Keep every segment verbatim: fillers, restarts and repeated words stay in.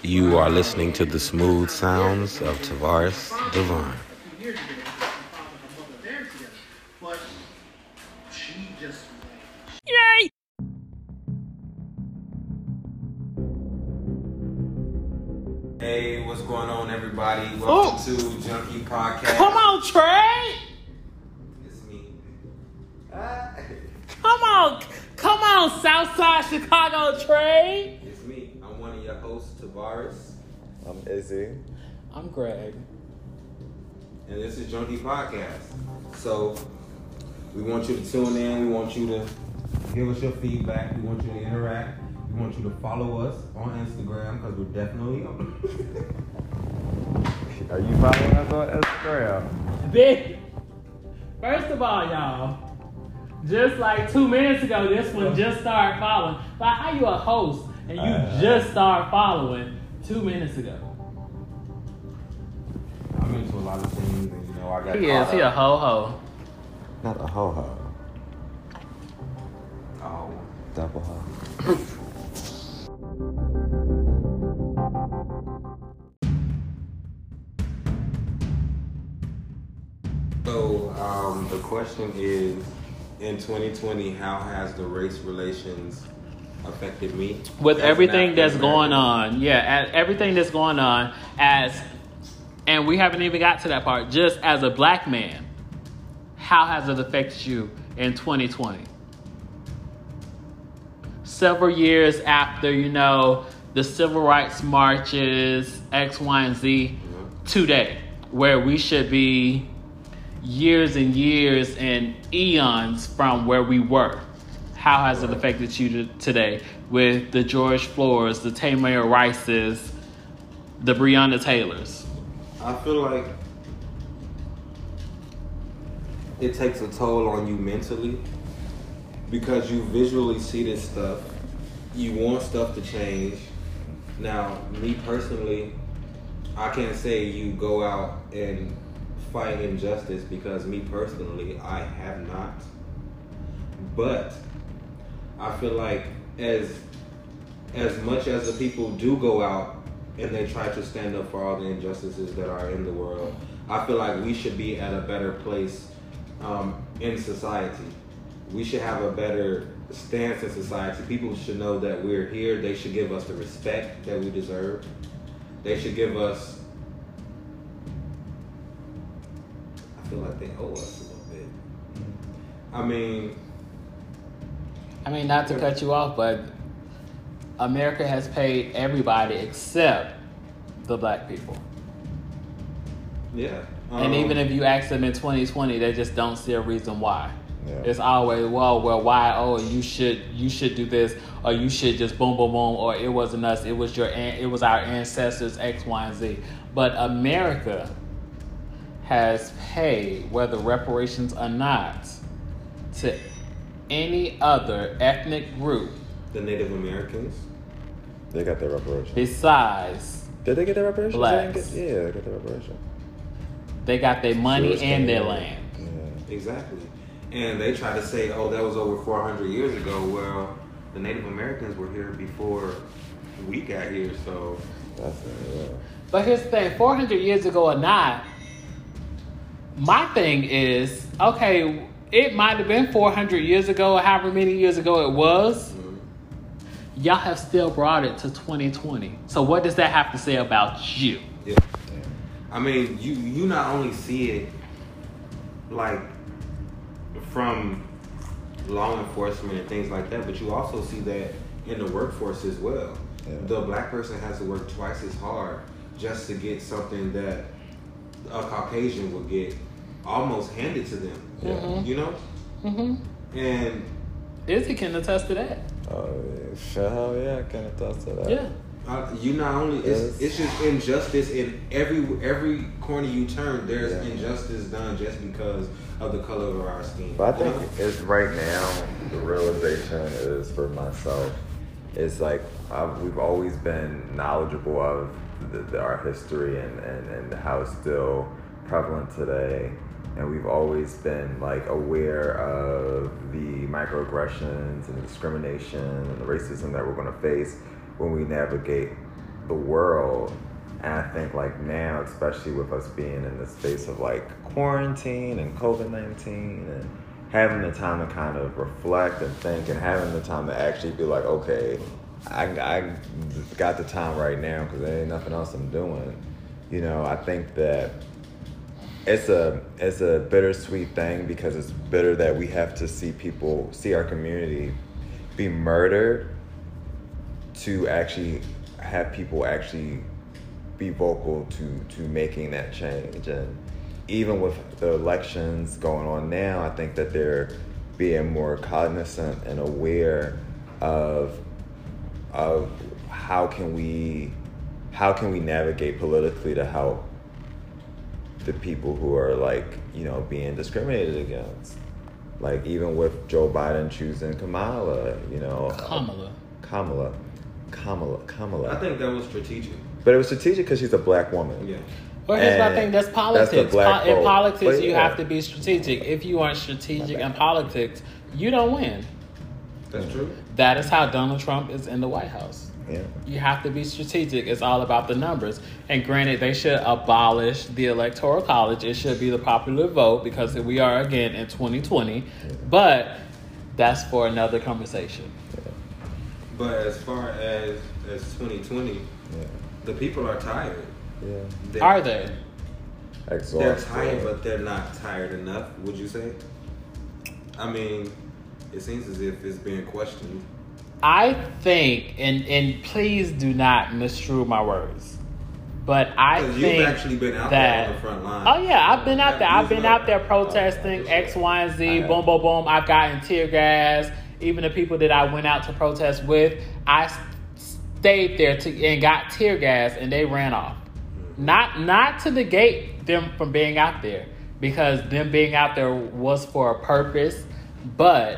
You are listening to the smooth sounds of Tavares Devon. Yay! Hey, what's going on, everybody? Welcome Ooh. to Junkie Podcast. Come on, Trey! It's me. Come on, come on, Southside Chicago, Trey. It's me. I'm one of your hosts, Tavares. I'm Izzy. I'm Greg. And this is Junkie Podcast. So, we want you to tune in. We want you to give us your feedback. We want you to interact. We want you to follow us on Instagram because we're definitely on. Are you following us on Instagram? Big. First of all, y'all, just like two minutes ago, this one just started following. Like, how you a host and you uh, just start following two minutes ago? I'm into a lot of things, and you know, I got. He is. He a ho ho. Not a ho ho. Oh, double ho. So um, the question is, in twenty twenty, how has the race relations affected me? With everything that's going on, yeah, as, everything that's going on as, and we haven't even got to that part, just as a black man, how has it affected you in twenty twenty? Several years after, you know, the civil rights marches, X, Y, and Z, mm-hmm. today, where we should be years and years and eons from where we were. How has it affected you to, today with the George Floyds, the Tamir Rices, the Breonna Taylors? I feel like it takes a toll on you mentally because you visually see this stuff. You want stuff to change. Now, me personally, I can't say you go out and fight injustice because me personally, I have not. But I feel like as as much as the people do go out and they try to stand up for all the injustices that are in the world, I feel like we should be at a better place um, in society. We should have a better stance in society. People should know that we're here. They should give us the respect that we deserve. They should give us, I feel like they owe us a little bit. I mean, I mean, not to cut you off, but America has paid everybody except the black people. Yeah. Um, and even if you ask them in twenty twenty, they just don't see a reason why. Yeah. It's always, well, well, why? Oh, you should, you should do this, or you should just boom, boom, boom, or it wasn't us, it was your, it was our ancestors, X, Y, and Z. But America has paid, whether reparations or not, to any other ethnic group. The Native Americans. They got their reparations. Besides, did they get their reparations? Blacks. Get, yeah, they got their reparations. They got their money Sure, and their yeah. land. Yeah. Exactly. And they try to say, oh, that was over four hundred years ago. Well, the Native Americans were here before we got here, so. That's it, yeah. But here's the thing, four hundred years ago or not, my thing is, okay, it might have been four hundred years ago or however many years ago it was. Mm-hmm. Y'all have still brought it to twenty twenty. So what does that have to say about you? Yeah. I mean, you, you not only see it, like, from law enforcement and things like that, but you also see that in the workforce as well. Yeah. The black person has to work twice as hard just to get something that a Caucasian would get almost handed to them. Mm-hmm. You know? Mm-hmm. And Izzy can attest to that. Oh, yeah. Sure, yeah, I can attest to that. Yeah. Uh, you not only it's, it's just injustice in every every corner you turn. There's yeah. injustice done just because of the color of our skin. But I think you know? it's right now the realization is for myself. It's like I've, we've always been knowledgeable of the, the, our history and, and, and how it's still prevalent today, and we've always been like aware of the microaggressions and the discrimination and the racism that we're going to face when we navigate the world. And I think like now, especially with us being in the space of like quarantine and COVID nineteen and having the time to kind of reflect and think and having the time to actually be like, okay, I, I got the time right now because there ain't nothing else I'm doing. You know, I think that it's a it's a bittersweet thing because it's bitter that we have to see people, see our community be murdered to actually have people actually be vocal to, to making that change. And even with the elections going on now, I think that they're being more cognizant and aware of of how can we how can we navigate politically to help the people who are like, you know, being discriminated against. Like even with Joe Biden choosing Kamala, you know. Kamala. Kamala. Kamala. Kamala. I think that was strategic. But it was strategic because she's a black woman. Yeah. Well, here's my And thing. That's politics. that's the black Po- in vote. politics, But you yeah. have to be strategic. If you aren't strategic in politics, you don't win. That's true. That is how Donald Trump is in the White House. Yeah. You have to be strategic. It's all about the numbers. And granted, they should abolish the Electoral College. It should be the popular vote because we are, again, in twenty twenty. Yeah. But that's for another conversation. But as far as as twenty twenty, Yeah. the people are tired. Yeah. They're, Are they? Exhausted. They're tired, but they're not tired enough. Would you say? I mean, it seems as if it's being questioned. I think, and, and please do not misstrue my words, but I Because think you've actually been out that, there on the front line. Oh yeah, I've been out there. I've been out there Oh, protesting X, Y, and Z. I have. Boom, boom, boom. I've gotten tear gas. Even the people that I went out to protest with, I s- stayed there to, and got tear gas, and they ran off. Not not to negate them from being out there, because them being out there was for a purpose. But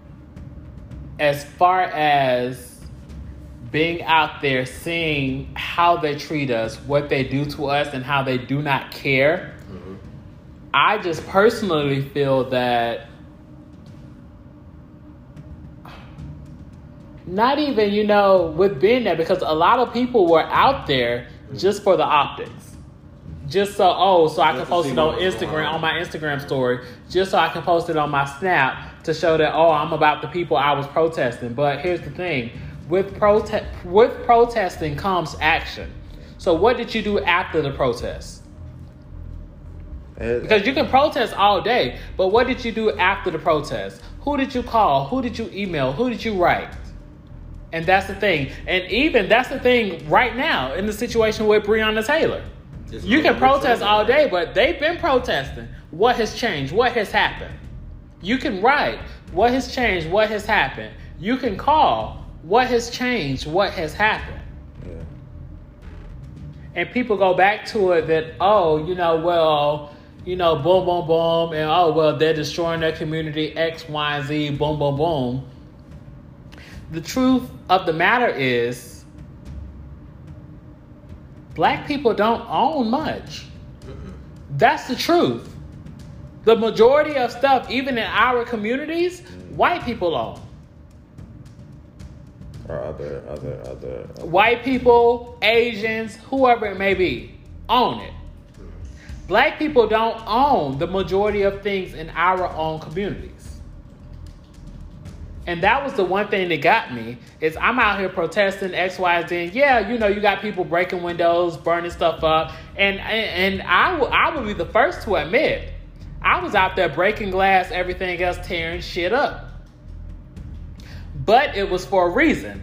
as far as being out there, seeing how they treat us, what they do to us, and how they do not care, Mhm. I just personally feel that not even, you know, with being there, because a lot of people were out there just for the optics. Just so, oh, so I Just can to post see it what on was going Instagram, on. on my Instagram story, just so I can post it on my Snap to show that, oh, I'm about the people I was protesting. But here's the thing, with prote- with protesting comes action. So what did you do after the protest? It- Because you can protest all day, but what did you do after the protest? Who did you call? Who did you email? Who did you write? And that's the thing. And even that's the thing right now in the situation with Breonna Taylor. It's You no can longer protest true. all day, but they've been protesting. What has changed? What has happened? You can write. What has changed? What has happened? You can call. What has changed? What has happened? yeah. And people go back to it that, oh, you know, well, you know, boom, boom, boom, and oh, well, they're destroying their community, X, Y, Z, boom, boom, boom. The truth of the matter is, black people don't own much. That's the truth. The majority of stuff, even in our communities, white people own. Or other, other, other. White people, Asians, whoever it may be, own it. Black people don't own the majority of things in our own communities. And that was the one thing that got me, is I'm out here protesting X, Y, Z. Yeah, you know, you got people breaking windows, burning stuff up. And and, and I, w- I would be the first to admit, I was out there breaking glass, everything else, tearing shit up. But it was for a reason.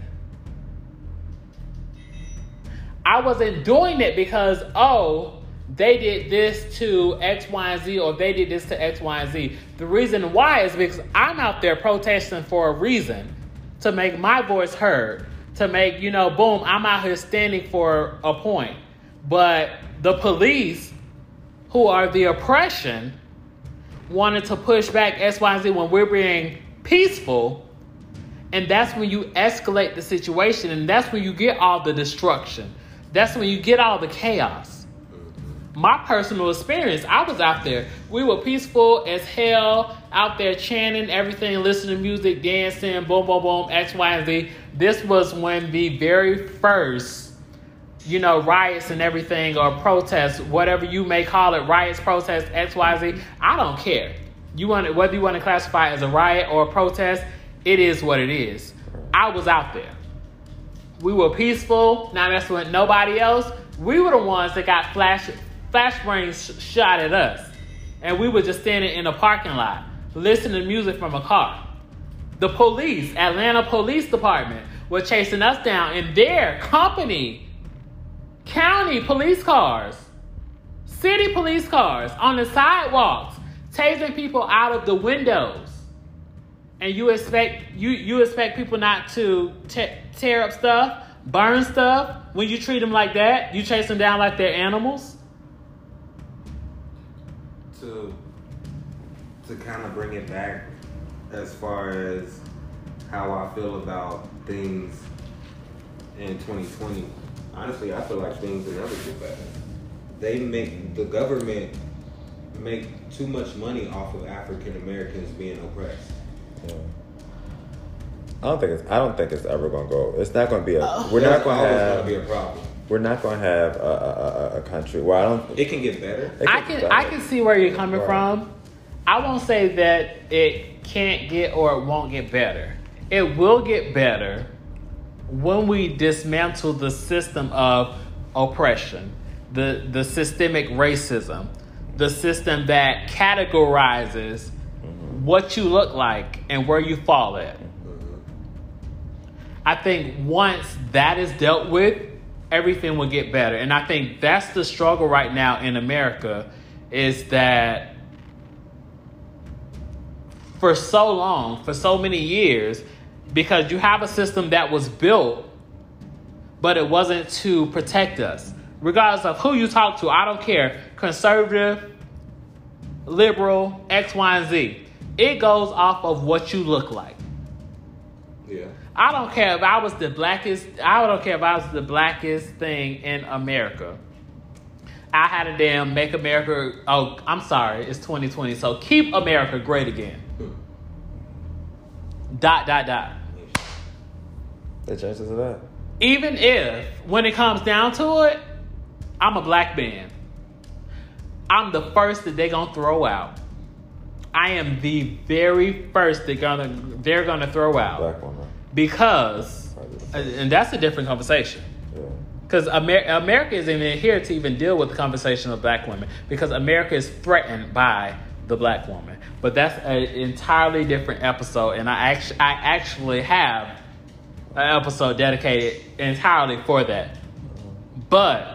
I wasn't doing it because, oh, they did this to X, Y, and Z, or they did this to X, Y, and Z. The reason why is because I'm out there protesting for a reason, to make my voice heard, to make, you know, boom, I'm out here standing for a point. But the police, who are the oppression, wanted to push back X, Y, and Z when we're being peaceful. And that's when you escalate the situation, and that's when you get all the destruction. That's when you get all the chaos. My personal experience, I was out there. We were peaceful as hell, out there chanting everything, listening to music, dancing, boom, boom, boom, X, Y, and Z. This was when the very first you know, riots and everything, or protests, whatever you may call it, riots, protests, X, Y, Z. I don't care. You want it, whether you want to classify it as a riot or a protest, it is what it is. I was out there. We were peaceful. Now that's when nobody else. We were the ones that got flash flashbangs shot at us, and we were just standing in a parking lot listening to music from a car. The police, Atlanta Police Department, were chasing us down in their company, county police cars, city police cars on the sidewalks, tasing people out of the windows. And you expect you you expect people not to te- tear up stuff, burn stuff when you treat them like that? You chase them down like they're animals? To to kind of bring it back as far as how I feel about things in twenty twenty. Honestly, I feel like things will never get better. They make the government make too much money off of African Americans being oppressed. Yeah. I don't think it's. I don't think it's ever gonna go. It's not gonna be a. Oh. We're There's not gonna always have. gonna be a problem. We're not gonna have a, a, a, a country. Well, I don't. It can get better. it I gets can better. I can see where you're coming Right. from. I won't say that it can't get or it won't get better. It will get better when we dismantle the system of oppression, the the systemic racism, the system that categorizes mm-hmm. what you look like and where you fall at. Mm-hmm. I think once that is dealt with, everything will get better. And I think that's the struggle right now in America, is that for so long, for so many years, because you have a system that was built, but it wasn't to protect us. Regardless of who you talk to, I don't care. Conservative, liberal, X, Y, and Z. It goes off of what you look like. Yeah. I don't care if I was the blackest, I don't care if I was the blackest thing in America. I had a damn Make America, oh, I'm sorry, it's twenty twenty, so keep America great again. Hmm. Dot, dot, dot. The chances of that. Even if, when it comes down to it, I'm a black man, I'm the first that they're gonna throw out. I am the very first they're gonna they're gonna throw out. Black woman. Because, and that's a different conversation. Yeah. Because Amer- America isn't even here to even deal with the conversation of black women. Because America is threatened by the black woman. But that's an entirely different episode, and I actually I actually have an episode dedicated entirely for that. But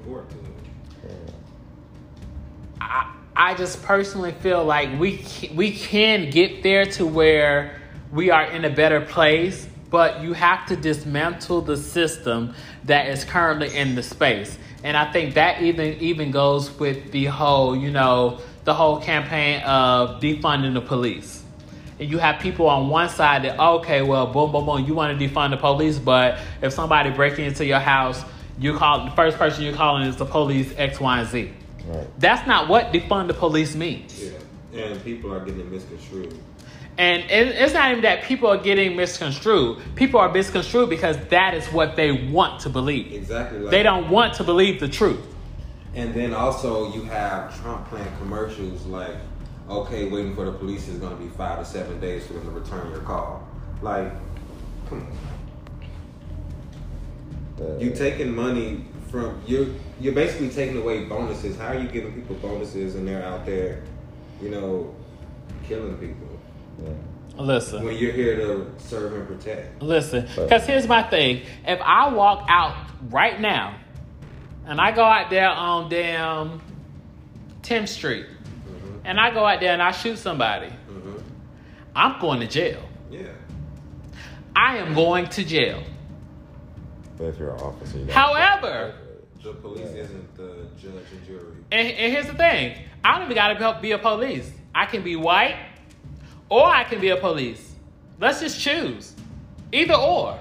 I I just personally feel like we we can get there to where we are in a better place, but you have to dismantle the system that is currently in the space. And I think that even even goes with the whole, you know, the whole campaign of defunding the police. And you have people on one side that, okay, well, boom, boom, boom, you want to defund the police, but if somebody breaking into your house, you call the first person you're calling is the police, X, Y, and Z. Right. That's not what defund the police means. Yeah, and people are getting misconstrued. And it's not even that people are getting misconstrued. People are misconstrued because that is what they want to believe. Exactly. Like they don't want to believe the truth. And then also you have Trump playing commercials like, okay, waiting for the police is going to be five to seven days for them to return your call. Like, come on. Uh, you taking money from, you're, you're basically taking away bonuses. How are you giving people bonuses and they're out there, you know, killing people? Yeah. Listen. When you're here to serve and protect. Listen, because here's my thing. If I walk out right now and I go out there on damn tenth Street mm-hmm. and I go out there and I shoot somebody, mm-hmm. I'm going to jail. Yeah. I am going to jail. But if you're an officer, you however, the police yeah. isn't the judge and jury. And, and here's the thing. I don't even got to be a police. I can be white. Or I can be a police. Let's just choose. Either or.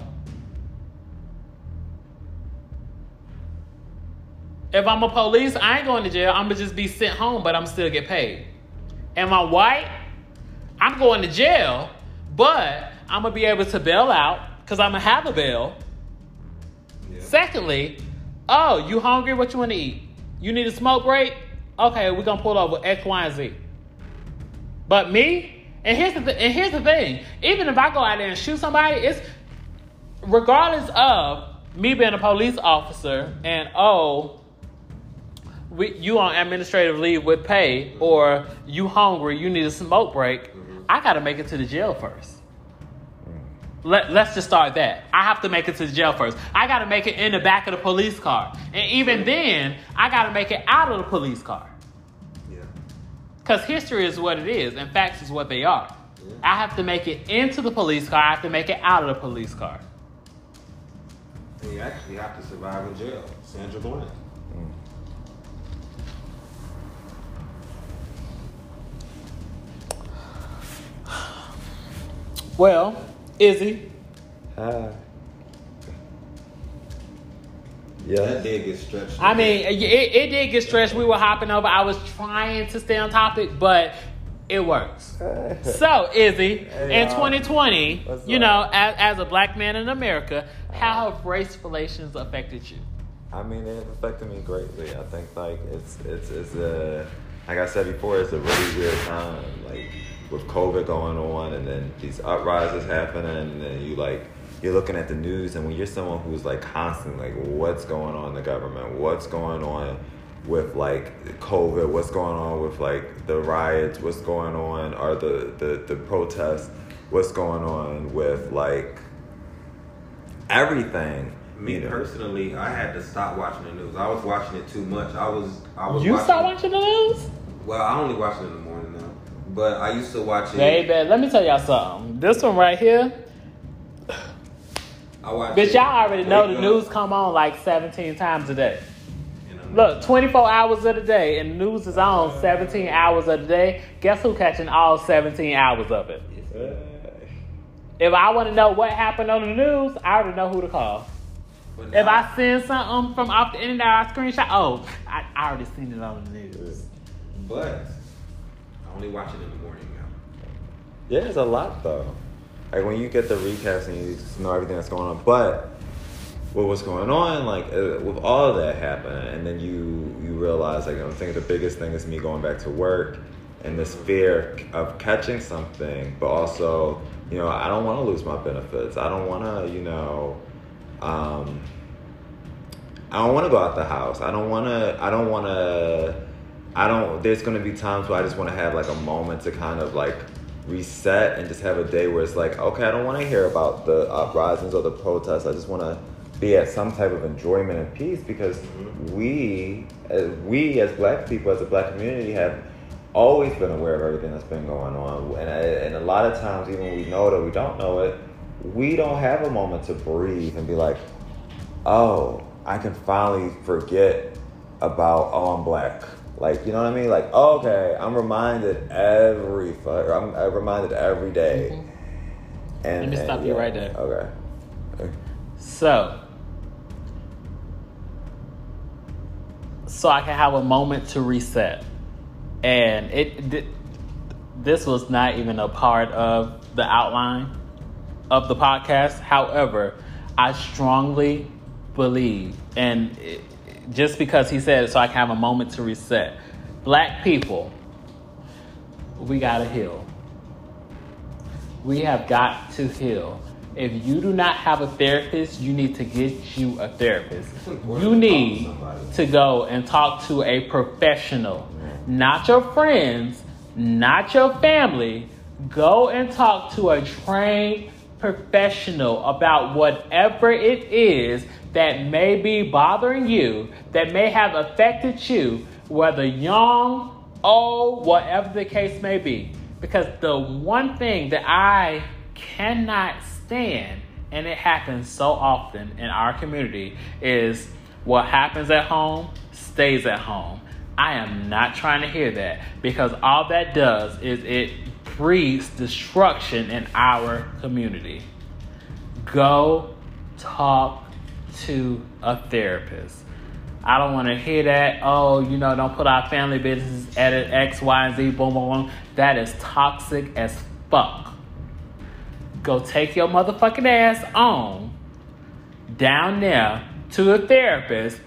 If I'm a police, I ain't going to jail. I'm going to just be sent home, but I'm still get paid. Am I white? I'm going to jail, but I'm going to be able to bail out because I'm going to have a bail. Yeah. Secondly, Oh, you hungry? What you want to eat? You need a smoke break? Okay, we're gonna pull over X, Y, and Z. But me, and here's the th- and here's the thing. Even if I go out there and shoot somebody, it's regardless of me being a police officer and oh, we, you on administrative leave with pay, or you hungry, you need a smoke break. Mm-hmm. I gotta make it to the jail first. Let, let's just start that. I have to make it to the jail first. I got to make it in the back of the police car. And even then, I got to make it out of the police car. Yeah. Because history is what it is, and facts is what they are. Yeah. I have to make it into the police car. I have to make it out of the police car. And you actually have to survive in jail. Sandra Bland. Mm. Well... Izzy. Hi. Yeah. That did get stretched. I mean, it, it did get stretched. We were hopping over. I was trying to stay on topic, but it works. So, Izzy, hey, in twenty twenty, you know, as, as a black man in America, how have race relations affected you? I mean, it affected me greatly. I think, like, it's, it's, it's a, like I said before, it's a really weird time. Like, with COVID going on, and then these uprisings happening, and then you like you're looking at the news, and when you're someone who's like constantly like, what's going on in the government, what's going on with like COVID, what's going on with like the riots, what's going on, or the the, the protests, what's going on with like everything. Me you know? Personally, I had to stop watching the news. I was watching it too much. I was I was. You watching stopped watching the news? Well, I only watch it in the morning now. But I used to watch it. Baby, let me tell y'all something. This one right here. I watch Bitch, it. y'all already know the up. news come on like seventeen times a day. Look, twenty-four hours of the day, and the news is on seventeen hours of the day. Guess who catching all seventeen hours of it? If I want to know what happened on the news, I already know who to call. Now, if I send something from off the internet, I screenshot. Oh, I, I already seen it on the news. But only watch it in the morning now. Yeah, it's a lot though. Like when you get the recaps and you know everything that's going on, but with what's going on, like uh, with all of that happening, and then you you realize, like I think the biggest thing is me going back to work and this fear of catching something, but also you know I don't want to lose my benefits. I don't want to you know. Um, I don't want to go out the house. I don't want to. I don't want to. I don't, there's going to be times where I just want to have like a moment to kind of like reset and just have a day where it's like, okay, I don't want to hear about the uprisings or the protests. I just want to be at some type of enjoyment and peace because we, as, we as black people, as a black community have always been aware of everything that's been going on. And, and a lot of times, even when we know it or we don't know it, we don't have a moment to breathe and be like, oh, I can finally forget about, oh, I'm black. Like, you know what I mean? Like, okay, I'm reminded every, I'm, I'm reminded every day. Mm-hmm. And, Let me and, stop yeah, you right there. Okay. So, so I can have a moment to reset. And it, th- this was not even a part of the outline of the podcast. However, I strongly believe, and it, just because he said it so I can have a moment to reset. Black people, we gotta heal. We have got to heal. If you do not have a therapist, you need to get you a therapist. You need to go and talk to a professional. Not your friends, not your family. Go and talk to a trained professional about whatever it is that may be bothering you, that may have affected you, whether young, old, whatever the case may be. Because the one thing that I cannot stand, and it happens so often in our community, is what happens at home stays at home. I am not trying to hear that, because all that does is it breeds destruction in our community. Go talk to a therapist. I don't want to hear that. Oh, you know, don't put our family business at it, X, Y, and Z, boom, boom, boom. That is toxic as fuck. Go take your motherfucking ass on down there to a therapist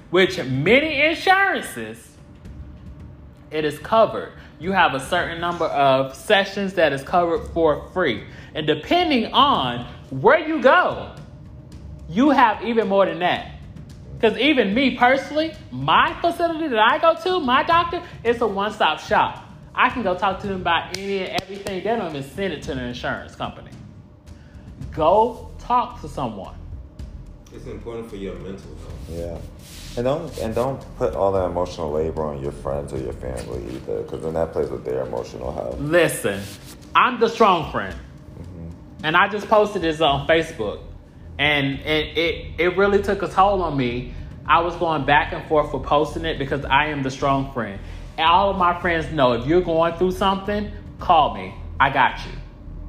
which many insurances, it is covered. You have a certain number of sessions that is covered for free. And depending on where you go, you have even more than that. Because even me personally, my facility that I go to, my doctor, it's a one-stop shop. I can go talk to them about any and everything. They don't even send it to the insurance company. Go talk to someone. It's important for your mental health. Yeah. And don't and don't put all that emotional labor on your friends or your family either, because then that plays with their emotional health. Listen, I'm the strong friend. Mm-hmm. And I just posted this on Facebook. And it, it, it really took a toll on me. I was going back and forth for posting it because I am the strong friend. And all of my friends know if you're going through something, call me. I got you.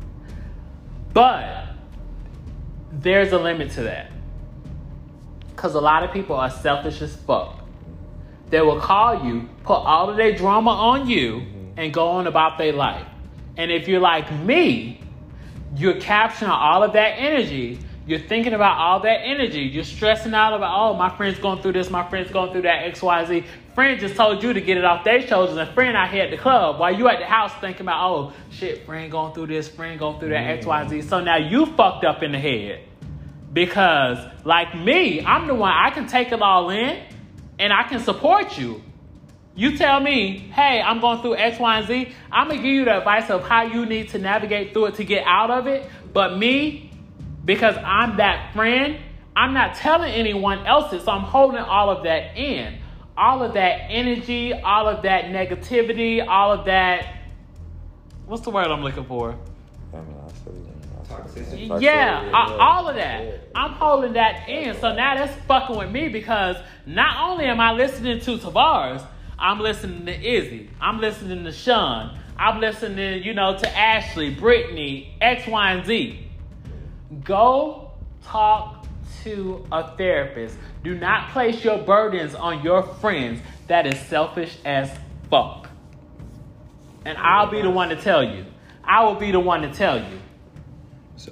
But there's a limit to that. Because a lot of people are selfish as fuck. They will call you, put all of their drama on you, and go on about their life. And if you're like me, you're capturing all of that energy. You're thinking about all that energy. You're stressing out about, oh, my friend's going through this, my friend's going through that, X, Y, Z. Friend just told you to get it off their shoulders, and friend out here at the club while you at the house thinking about, oh, shit, friend going through this, friend going through that, X, Y, Z. So now you fucked up in the head. Because, like me, I'm the one, I can take it all in, and I can support you. You tell me, hey, I'm going through X, Y, and Z. I'm going to give you the advice of how you need to navigate through it to get out of it. But me, because I'm that friend, I'm not telling anyone else it, so I'm holding all of that in. All of that energy, all of that negativity, all of that, what's the word I'm looking for? Toxicity. Yeah, uh, all of that. I'm holding that in. So now that's fucking with me because not only am I listening to Tavares, I'm listening to Izzy. I'm listening to Sean. I'm listening, you know, to Ashley, Brittany, X, Y, and Z. Go talk to a therapist. Do not place your burdens on your friends. That is selfish as fuck. And I'll be the one to tell you. I will be the one to tell you. So,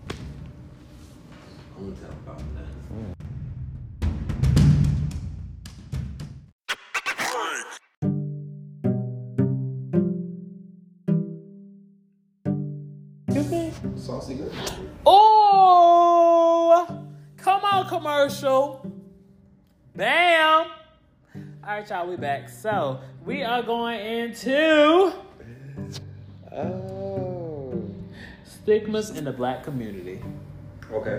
I'm gonna tell about that. Excuse me? Saucy good. Oh, come on, commercial. Bam. All right, y'all, we back. So we are going into Oh. stigmas in the black community. Okay.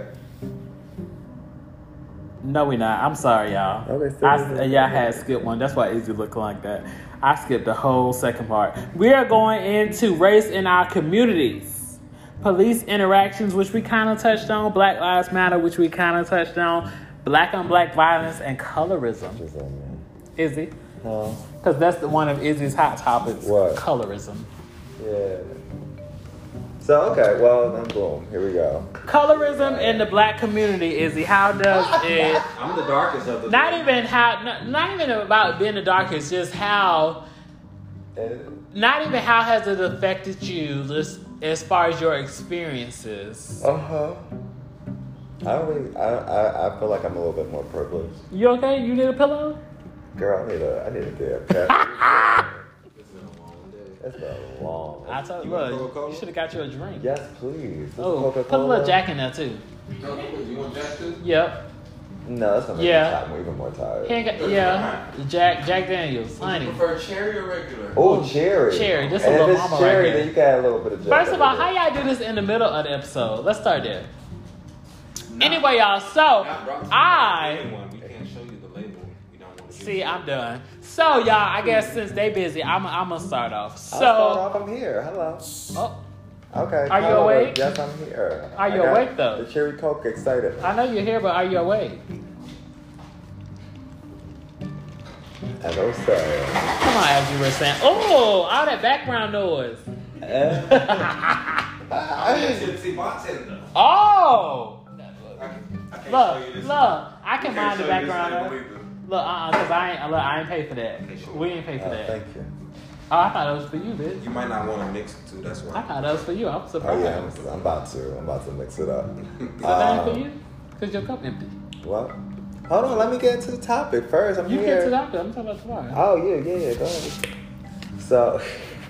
No, we not. I'm sorry, y'all. Okay, I, y'all had skipped one. That's why Izzy looking like that. I skipped the whole second part. We are going into race in our communities. Police interactions, which we kind of touched on. Black Lives Matter, which we kind of touched on. Black on black violence and colorism. Izzy? Huh? Because that's the one of Izzy's hot topics. What? Colorism. Yeah. So, okay, well, then boom, here we go. Colorism in the black community, Izzy, how does it... I'm the darkest of the Not three. even how... Not, not even about being the darkest, just how... And, Not even how has it affected you just as far as your experiences. uh-huh. I don't really, I, I, I feel like I'm a little bit more privileged. You okay? You need a pillow? Girl, I need a, I need a damn cat. It's been a long day. It's been long. I told you, You want look, Coca-Cola? you should have got you a drink. Yes, please. This Oh, is put a Coca-Cola. little Jack in there too. No, you want Jack too? Yep. No, that's gonna make Yeah. me even more tired. He ain't got, yeah. Jack Jack Daniels, honey. prefer cherry or regular? Oh, cherry. Cherry, this a and little if it's mama right cherry, here. then you can add a little bit of Jack. First of all, how y'all do this in the middle of the episode? Let's start there. Anyway, y'all, so I Anyone, we can't show you the label. We don't want to see. I'm done. So y'all, I guess since they busy, I'm I'm gonna start off. So, I'll start off. I'm here. Hello. oh, Okay. Are you hello. awake? Yes, I'm here. Are you I got awake, though? The cherry Coke excited. I know you're here, but are you awake? Hello, sir. Come on, as you were saying. Oh, all that background noise. I should see bartender. Oh, I can, I can't look, show you this. look. I can Can't mind the show you this background label noise. either. Look, uh, cause I ain't, look, I ain't pay for that. Okay, sure. We ain't pay for Uh, that. thank you. Oh, I thought it was for you, bitch. You might not want to mix it too. That's I why. thought that was for you. I'm Oh surprised. yeah, I'm, I'm about to. I'm about to mix it up. So that ain't Um, for you? Cause your cup empty. What? Hold on, let me get into the topic first. I'm You here. get to that. I'm talking about tomorrow. Oh yeah, yeah, yeah. Go ahead. So,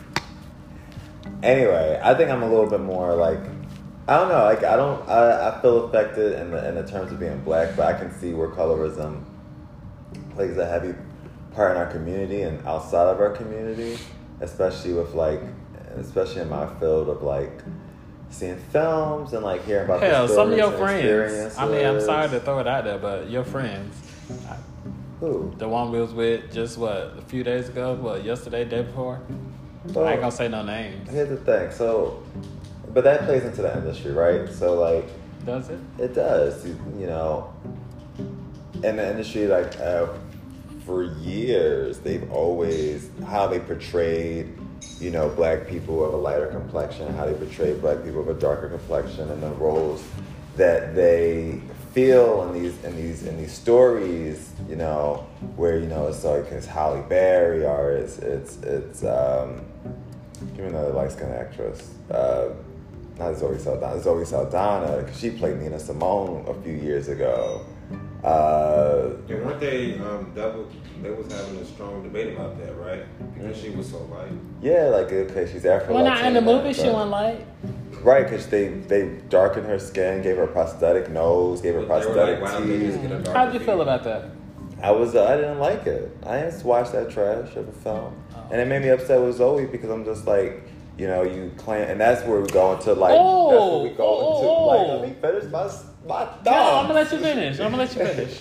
anyway, I think I'm a little bit more like, I don't know, like I don't, I, I feel affected in the in the terms of being black, but I can see where colorism plays a heavy part in our community and outside of our community, especially with like, especially in my field of like seeing films and like hearing about Hell, the some of stories your and friends. experiences. I mean, I'm sorry to throw it out there, but your friends. Who? The one we was with just what a few days ago, what yesterday, day before. Well, I ain't gonna say no names. Here's the thing. So, but that plays into the industry, right? So like, Does it? it does. You, you know, in the industry, like uh, for years, they've always how they portrayed, you know, black people of a lighter complexion, how they portrayed black people of a darker complexion, and the roles that they feel in these in these in these stories, you know, where you know it's like it's Halle Berry or it's it's it's um, give me another light skinned actress, uh, not Zoe Saldana, Zoe Saldana, because she played Nina Simone a few years ago. Uh, And weren't they, um, that was, they was having a strong debate about that, right? Because she was so light. yeah, like okay, she's Afro. Well, not in the movie, she but- wasn't light. Right, because they, they darkened her skin, gave her a prosthetic nose, gave her But they were like, prosthetic why don't they just teeth. get a darker How'd you feel feet? about that? I was uh, I didn't like it. I didn't watch that trash of a film, and it made me upset with Zoe because I'm just like, you know, you claim, and that's where we go into like, Oh, that's where we go oh, into oh, like, oh. let me finish my my thought. No, I'm gonna let you finish. I'm gonna let you finish.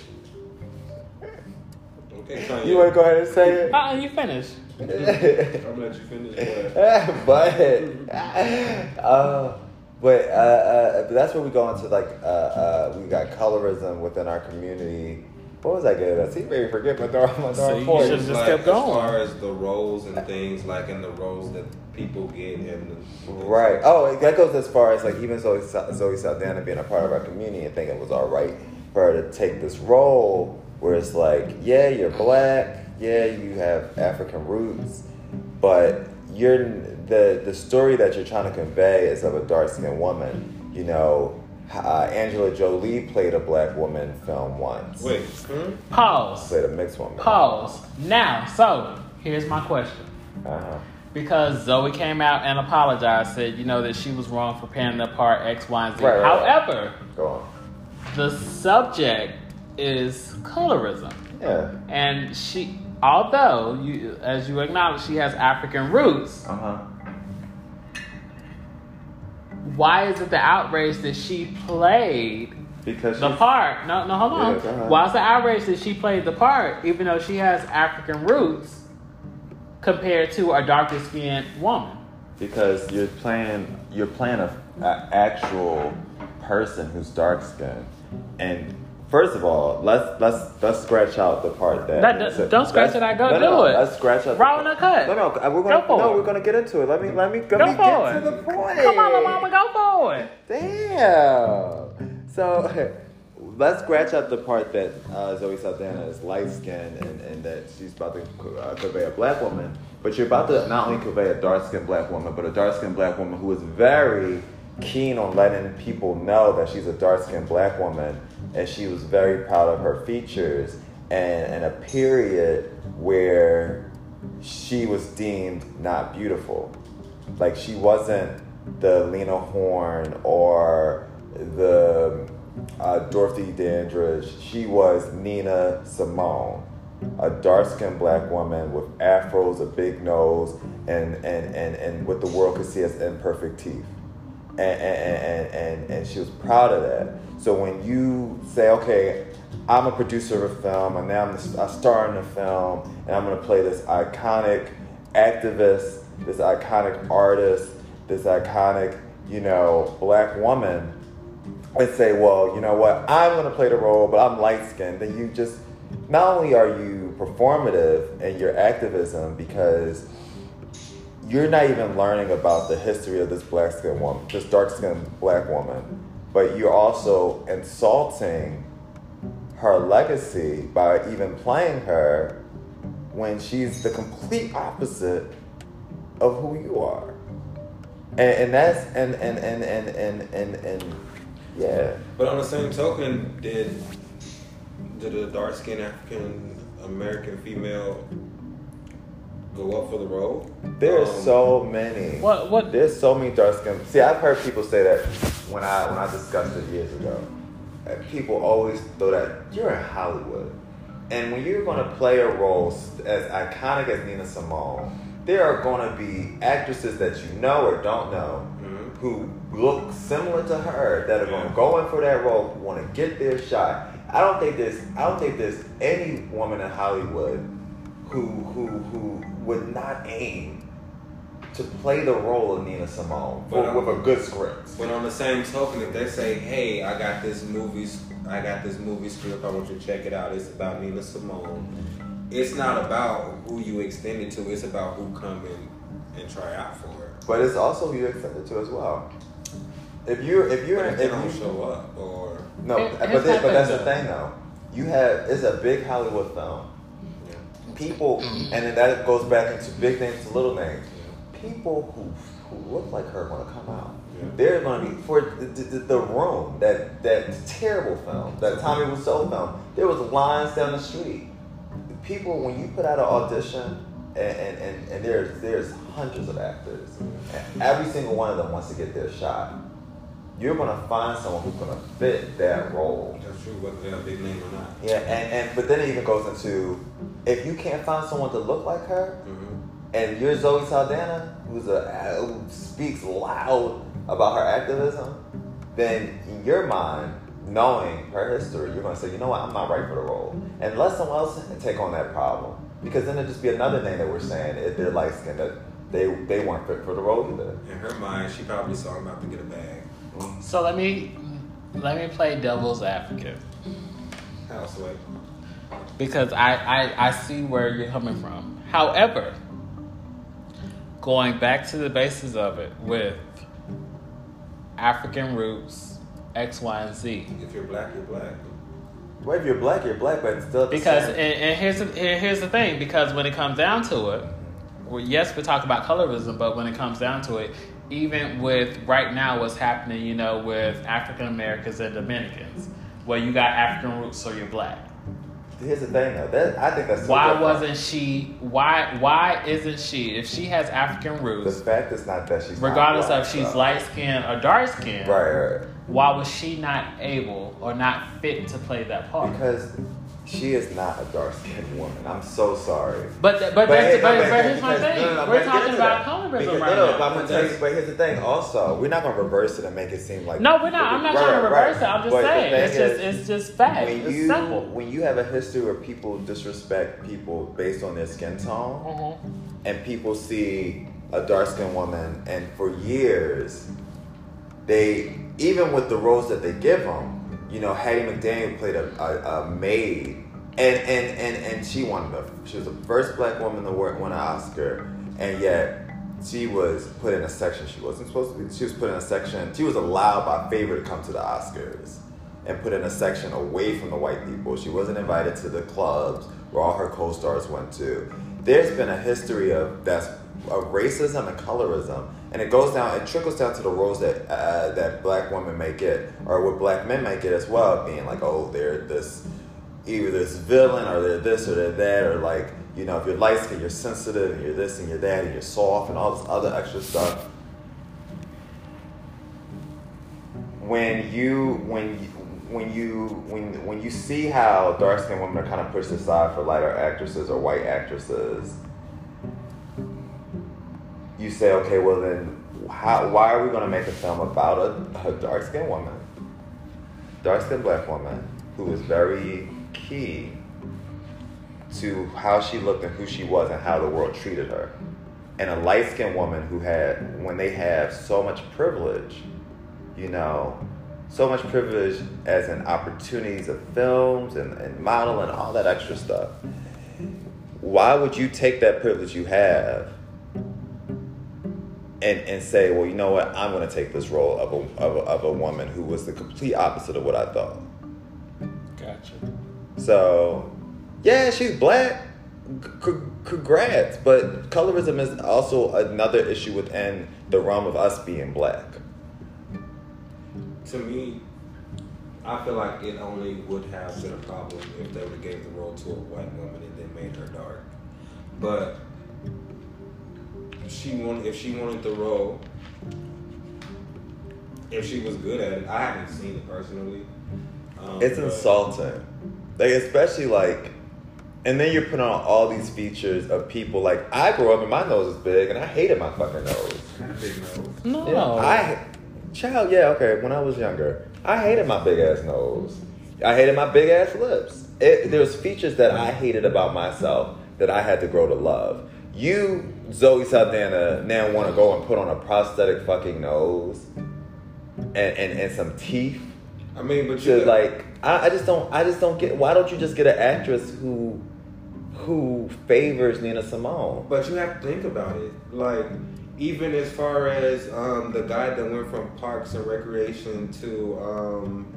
Okay, Kanye. You want to go ahead and say it? Uh, uh you finish. I'm gonna let you finish. But but uh, but uh, uh, but that's where we go into like uh, uh, we got colorism within our community. What was I getting at? See, maybe forget my dark my So dark you point. should've just like, kept going. As far as the roles and things, like in the roles that people get in the Right. Oh, that goes as far as like even Zoe, Zoe Saldana being a part of our community and thinking it was all right for her to take this role where it's like, yeah, you're black, yeah, you have African roots, but you're the the story that you're trying to convey is of a dark skinned woman. You know, uh, Angela Jolie played a black woman film once. Wait, hmm? Pause. Played a mixed woman. Pause. Now, so here's my question. Uh-huh. Because Zoe came out and apologized, said, you know, that she was wrong for playing the part X, Y, and Z. Right, right, right. However, Go on. the subject is colorism. Yeah. And she, although, you, as you acknowledge, she has African roots, Uh-huh. why is it the outrage that she played Because the she's- part? No, no, hold on. Yeah, go ahead. Why is the outrage that she played the part, even though she has African roots, compared to a darker skinned woman? Because you're playing, you're playing a, a actual person who's dark skinned, and first of all, let's let's let's scratch out the part that. That- that- don't scratch let's- it out, go no, do no, it. Let's scratch out. Raw the, and uncut. No, no, we're gonna Go for no, it. we're gonna get into it. Let me let me let Go me for get it. to the point. Come on, mama, go for it. Damn. So let's scratch out the part that uh, Zoe Saldana is light skinned and, and that she's about to uh, convey a black woman. But you're about to not only convey a dark skinned black woman, but a dark skinned black woman who is very keen on letting people know that she's a dark skinned black woman, and she was very proud of her features, and, and a period where she was deemed not beautiful. Like she wasn't the Lena Horne or the uh, Dorothy Dandridge. She was Nina Simone, a dark-skinned black woman with afros, a big nose, and and, and, and what the world could see as imperfect teeth. And and, and, and and she was proud of that. So when you say, okay, I'm a producer of a film, and now I'm a star in the film, and I'm going to play this iconic activist, this iconic artist, this iconic, you know, black woman, and say, well, you know what, I'm going to play the role, but I'm light-skinned, then you just, not only are you performative in your activism because you're not even learning about the history of this black-skinned woman, this dark-skinned black woman, but you're also insulting her legacy by even playing her when she's the complete opposite of who you are. And, and that's, and, and, and, and, and, and, and, yeah. But on the same token, did did a dark skinned African American female go up for the role? There's Um, so many. What? What? There's so many dark skin. See, I've heard people say that when I when I discussed it years ago. And people always throw that you're in Hollywood, and when you're going to play a role as iconic as Nina Simone, there are going to be actresses that you know or don't know Mm-hmm. who look similar to her that are going Yeah. to go in for that role, want to get their shot. I don't think there's I don't think there's any woman in Hollywood who who who would not aim to play the role of Nina Simone But, for, um, with a good script. But on the same token, if they say, "Hey, I got this movie, I got this movie script. I want you to check it out. It's about Nina Simone." It's not about who you extend it to. It's about who come in and try out for it. But it's also who you accept it to as well. If you're if you're But if if they you don't show up, or no, Here- but here's this, my but that's thing, the though. thing though. You have it's a big Hollywood film. yeah, People, and then that goes back into big names to little names. People who who look like her want to come out. Yeah. They're going to be for the, the, the Room, that that terrible film, that Tommy Wiseau film. There was lines down the street. People, when you put out an audition, and and, and, and there's there's hundreds of actors, and every single one of them wants to get their shot. You're going to find someone who's going to fit that role. that's true. Whether they're a big name or not. Yeah, and, and but then it even goes into if you can't find someone to look like her, Mm-hmm. and you're Zoe Saldana, who's a who speaks loud about her activism, then in your mind, knowing her history, you're going to say, you know what, I'm not right for the role, and let someone else take on that problem, because then it'll just be another name that we're saying if they're light skinned that they they weren't fit for the role either. In her mind, she probably saw him about to get a bag. So let me let me play devil's advocate Houseway. because I, I I see where you're coming from. However, going back to the basis of it with African roots, X, Y, and Z. If you're black, you're black. Well, if you're black, you're black, but it's still the Because same. and, and here's the, and here's the thing. Because when it comes down to it, well, yes, we talk about colorism, but when it comes down to it, even with right now what's happening, you know, with African Americans and Dominicans, where you got African roots, so you're black. Here's the thing, though. That, I think that's so Why different. wasn't she? Why why isn't she? If she has African The roots, fact is not that she's not regardless black, of she's so. light skinned or dark skinned, Right, right. why was she not able or not fit to play that part? Because she is not a dark-skinned woman. I'm so sorry. But th- but, that's, hey, but, no, but here's my because- thing. no, no, I'm We're gonna get talking into about that. colorism Because- right no, no, now. but I'm gonna tell you. But here's the thing. Also, we're not gonna reverse it and make it seem like No, we're not. I'm not Right, trying to right, reverse it. I'm just but the saying. thing It's just is, it's just fact. when It's you simple. when you have a history where people disrespect people based on their skin tone, Mhm. and people see a dark-skinned woman, and for years, they even with the roles that they give them, you know, Hattie McDaniel played a, a, a maid, and and and and she won the she was the first black woman to win an Oscar, and yet she was put in a section she wasn't supposed to be. She was put in a section. She was allowed by favor to come to the Oscars, and put in a section away from the white people. She wasn't invited to the clubs where all her co-stars went to. There's been a history of that's of racism and colorism, and it goes down. It trickles down to the roles that uh, that black women may get, or what black men may get as well, being like, oh, they're this either this villain, or they're this or they're that, or like, you know, if you're light skinned, you're sensitive, and you're this and you're that, and you're soft, and all this other extra stuff. When you when you, when you when when you see how dark skinned women are kind of pushed aside for lighter actresses or white actresses, you say, okay, well then, how, why are we going to make a film about a, a dark skinned woman, dark skinned black woman who is very key to how she looked and who she was and how the world treated her, and a light skinned woman who had, when they have so much privilege, you know, so much privilege as in opportunities of films and, and model and all that extra stuff. Why would you take that privilege you have and and say, well, you know what, I'm going to take this role of a, of a of a woman who was the complete opposite of what I thought. Gotcha. So, yeah, she's black. C- congrats, but colorism is also another issue within the realm of us being black. To me, I feel like it only would have been a problem if they would have gave the role to a white woman and then made her dark. But if she wanted, if she wanted the role, if she was good at it, I haven't seen it personally. Um, It's but- insulting, like especially like, and then you're putting on all these features of people. Like I grew up and my nose is big, and I hated my fucking nose. Big nose. No. Yeah, I, child, yeah, okay. When I was younger, I hated my big ass nose. I hated my big ass lips. It, there's features that I hated about myself that I had to grow to love. You, Zoe Saldana, now want to go and put on a prosthetic fucking nose and and, and some teeth. I mean, but you To like, I, I just don't, I just don't get. Why don't you just get an actress who, who favors Nina Simone? But you have to think about it. Like, even as far as um, the guy that went from Parks and Recreation to um,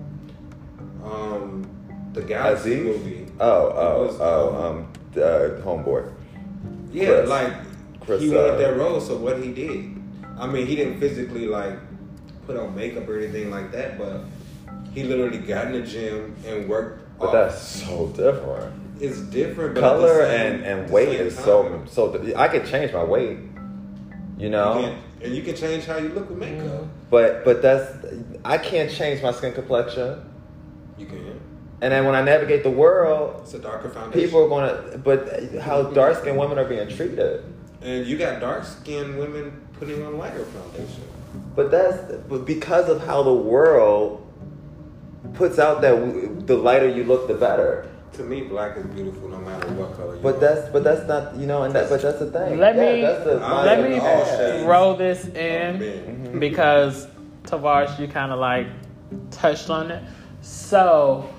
um, the Galaxy Aziz? movie. Oh, It oh, was, oh, um, um, uh, Homeboy. Yeah, Chris. like, Chris, he wanted uh, that role, so what he did. I mean, he didn't physically, like, put on makeup or anything like that, but he literally got in the gym and worked. But off. that's so different. It's different, but at the Color same- and, and at the weight same is time, so so. di- I could change my weight, you know. You can, and you can change how you look with makeup. But but that's I can't change my skin complexion. You can. And then when I navigate the world, It's a darker foundation. people are gonna. But how dark skinned women are being treated. And you got dark skinned women putting on lighter foundation. But that's but because of how the world puts out that w- the lighter you look, the better. To me, black is beautiful no matter what color you But are. that's but that's not you know, and that but that's the thing. Let Yeah, me that's the I let am me all shades. throw this Oh, in man. because Tavares, you kind of like touched on it. So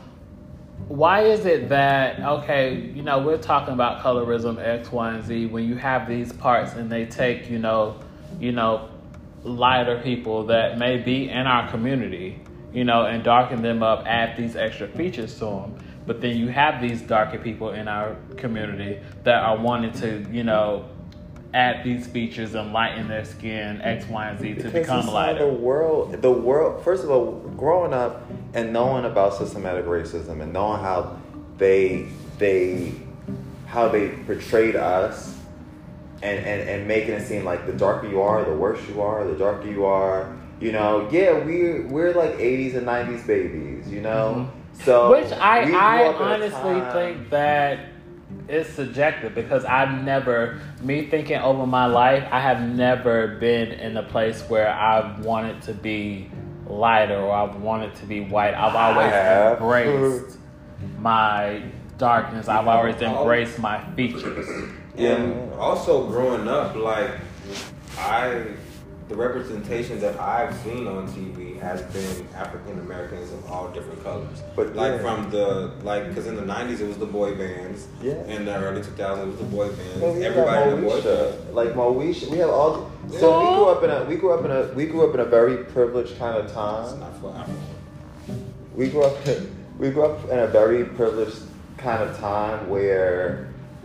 why is it that okay, you know, we're talking about colorism X, Y, and Z when you have these parts and they take you know, you know, lighter people that may be in our community, you know, and darken them up, add these extra features to them. But then you have these darker people in our community that are wanting to, you know, add these features and lighten their skin, X, Y, and Z to Because become it's how lighter. The world, the world. First of all, growing up and knowing about systematic racism and knowing how they they how they portrayed us, and and and making it seem like the darker you are, the worse you are, the darker you are. You know, yeah, we're we're like eighties and nineties babies. You know, Mm-hmm. so Which I, we grew I up in a honestly time- think that it's subjective because I've never, me thinking over my life, I have never been in a place where I've wanted to be lighter or I've wanted to be white. I've always have. embraced my darkness. I've always embraced my features. And also growing up, like I, the representation that I've seen on T V has been African Americans of all different colors. But like yeah. from the like, because in the nineties it was the boy bands. Yeah. In the early two thousands it was the boy bands. Well, we Everybody got in the boy Moesha. bands. Like Moesha, we have all. So we grew up in a we grew up in a we grew up in a very privileged kind of It's time. not for Africa. We grew up we grew up in a very privileged kind of time where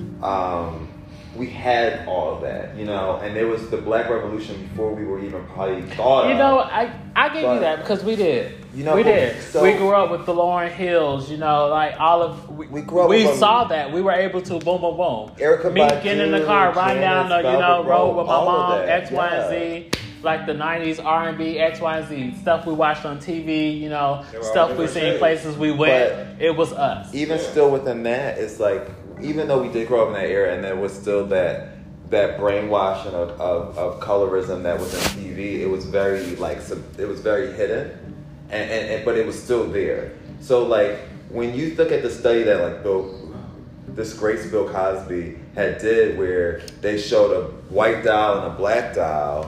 um, we had all of that, you know, and there was the Black Revolution before we were even probably thought You of. know, I I give But- you that because we did. You know, we but- did. so- we grew up with the Lauryn Hills. You know, like all of we, We grew up we with a- saw that. We were able to boom, boom, boom. Erykah Me Badu, getting in the car, riding down the Janice, you know Velvet road Rope, with my all of mom, that, X, Y, and yeah. Z. Like the nineties R and B, X, Y, and Z stuff we watched on T V. You know, They were stuff all we different seen shades. places we went. But- it was us. Even Yeah. still within that, it's like even though we did grow up in that era, and there was still that that brainwashing of, of, of colorism that was in T V, it was very like sub, it was very hidden, and, and, and but it was still there. So like when you look at the study that like Bill, this Grace Bill Cosby had did, where they showed a white doll and a black doll,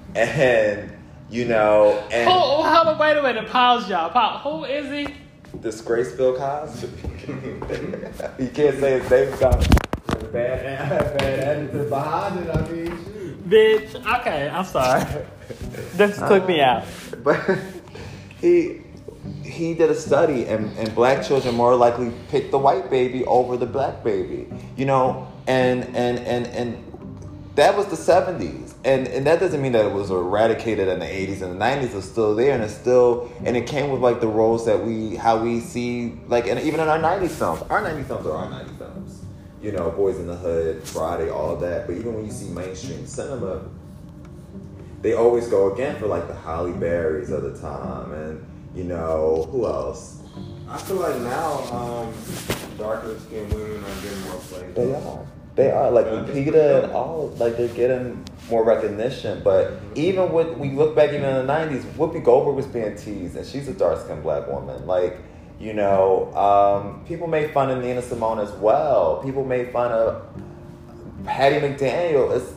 and you know, and Who, hold on, wait a minute. Pause, y'all. Pause. Who is he? disgrace Bill Cosby. You can't say his name without bad, bad attitude behind it. I mean, shoot. Bitch. Okay, I'm sorry. Just took me out. But he he did a study, and, and black children more likely pick the white baby over the black baby. You know, and and and and that was the seventies, and and that doesn't mean that it was eradicated in the eighties and the nineties. It's still there, and it's still, and it came with like the roles that we, how we see, like, and even in our nineties films, our nineties films are our nineties films. You know, Boys in the Hood, Friday, all of that. But even when you see mainstream cinema, they always go again for like the Halle Berrys of the time, and you know, who else? I feel like now, um, darker skinned women are getting more play. They are. They are. Like Lupita and all, like they're getting more recognition. But even with, we look back even in the nineties, Whoopi Goldberg was being teased, and she's a dark-skinned black woman. Like, you know, um, people made fun of Nina Simone as well. People made fun of Hattie McDaniel. It's,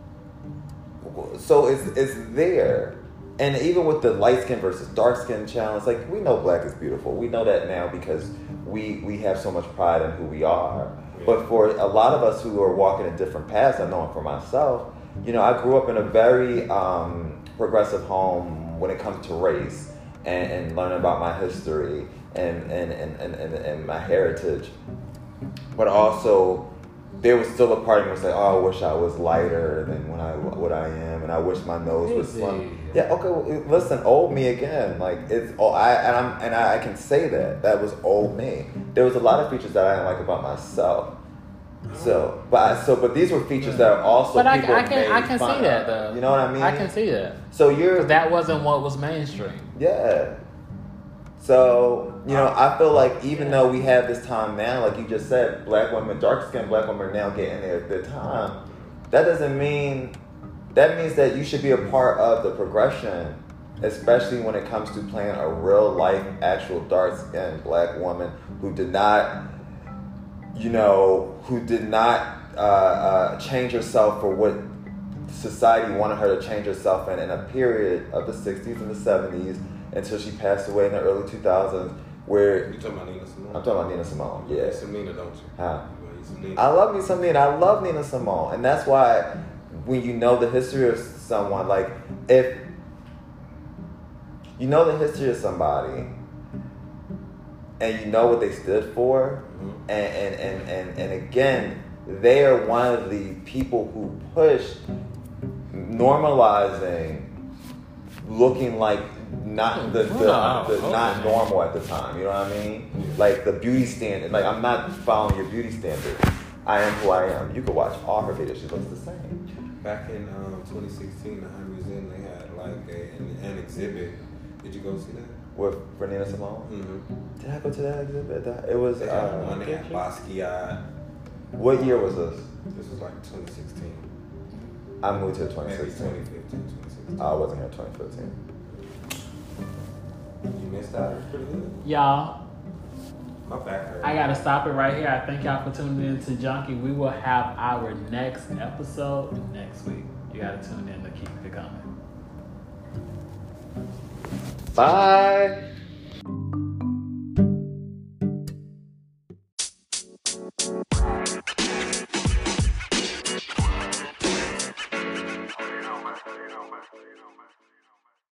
so it's, it's there. And even with the light skin versus dark skin challenge, like, we know black is beautiful. We know that now because we we have so much pride in who we are. Yeah. But for a lot of us who are walking in different paths, I know it for myself, you know, I grew up in a very um, progressive home when it comes to race and, and learning about my history and, and, and, and, and, and my heritage. But also, there was still a part of me that was like, oh, I wish I was lighter than when I what I am, and I wish my nose was slim. Yeah, okay. Well, listen, old me again. Like it's, oh, I and I'm and I, I can say that that was old me. There was a lot of features that I didn't like about myself. So, but I, so, but these were features that are also. But I, people I can I made can fun see that of. though. You know what I mean? I can see that. So you're that wasn't what was mainstream. Yeah. So, you know, I feel like even though we have this time now, like you just said, black women, dark-skinned black women are now getting their, their time. That doesn't mean, that means that you should be a part of the progression, especially when it comes to playing a real-life, actual dark-skinned black woman who did not, you know, who did not uh, uh, change herself for what society wanted her to change herself in in a period of the sixties and the seventies, until she passed away in the early two thousands, where... You talking about Nina Simone? I'm talking about Nina Simone, yeah. You some Nina, don't you? Huh? You I love me some Nina. I love Nina Simone. And that's why when you know the history of someone, like, if you know the history of somebody and you know what they stood for, mm-hmm. and, and, and, and, and again, they are one of the people who pushed normalizing looking like not the, the, wow. the okay. not normal at the time, you know what I mean? Yeah. Like the beauty standard. Like, I'm not following your beauty standard. I am who I am. You could watch all her videos; she looks the same. Back in um, twenty sixteen, the Hundred Museum, they had like a, an, an exhibit. Did you go see that? With for Nina Simone? Mm-hmm. Did I go to that exhibit? That, it was. They had uh, one. They had Basquiat. What year was this? This was like twenty sixteen. I moved here twenty sixteen. Maybe twenty fifteen, twenty sixteen. I wasn't here twenty fifteen. You missed out. It was pretty good. Y'all, my back hurt. I gotta stop it right here. I thank y'all for tuning in to Junkie. We will have our next episode next week. You gotta tune in to keep it coming. Bye.